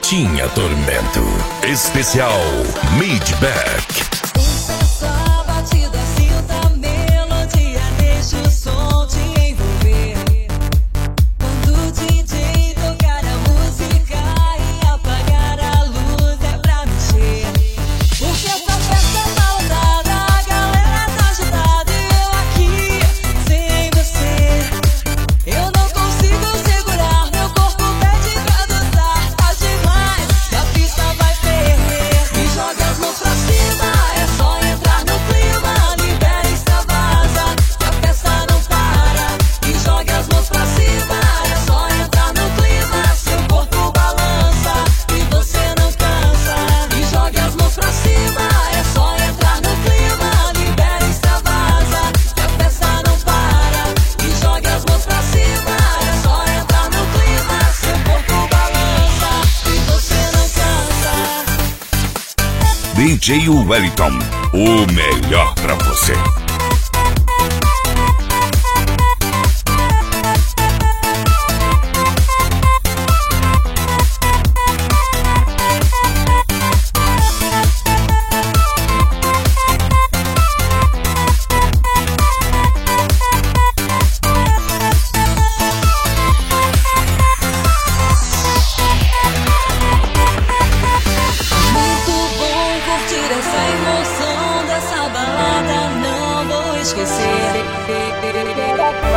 Tinha Tormento. Especial Midback. Essa batida, sinta a melodia, deixa o som te envolver. Quando o DJ tocar a música e apagar a luz é pra mexer. Porque essa festa tá lotada, a galera tá agitada e eu aqui sem você. Eu não consigo segurar, meu corpo pede pra dançar. Tá demais, que a pista vai ferver. E joga as mãos pra cima, é só entrar no clima. Libera e extravasa, que a festa não para. E joga as mãos pra cima, é só entrar no clima. Seu corpo balança e você não cansa. E joga as mãos pra cima, é só entrar no clima. Libera e extravasa, que a festa não para. E joga as mãos pra cima, é só entrar no clima. Seu corpo balança e você não cansa. DJ Wellington, o melhor pra você. Muito bom curtir essa emoção dessa balada, não vou esquecer.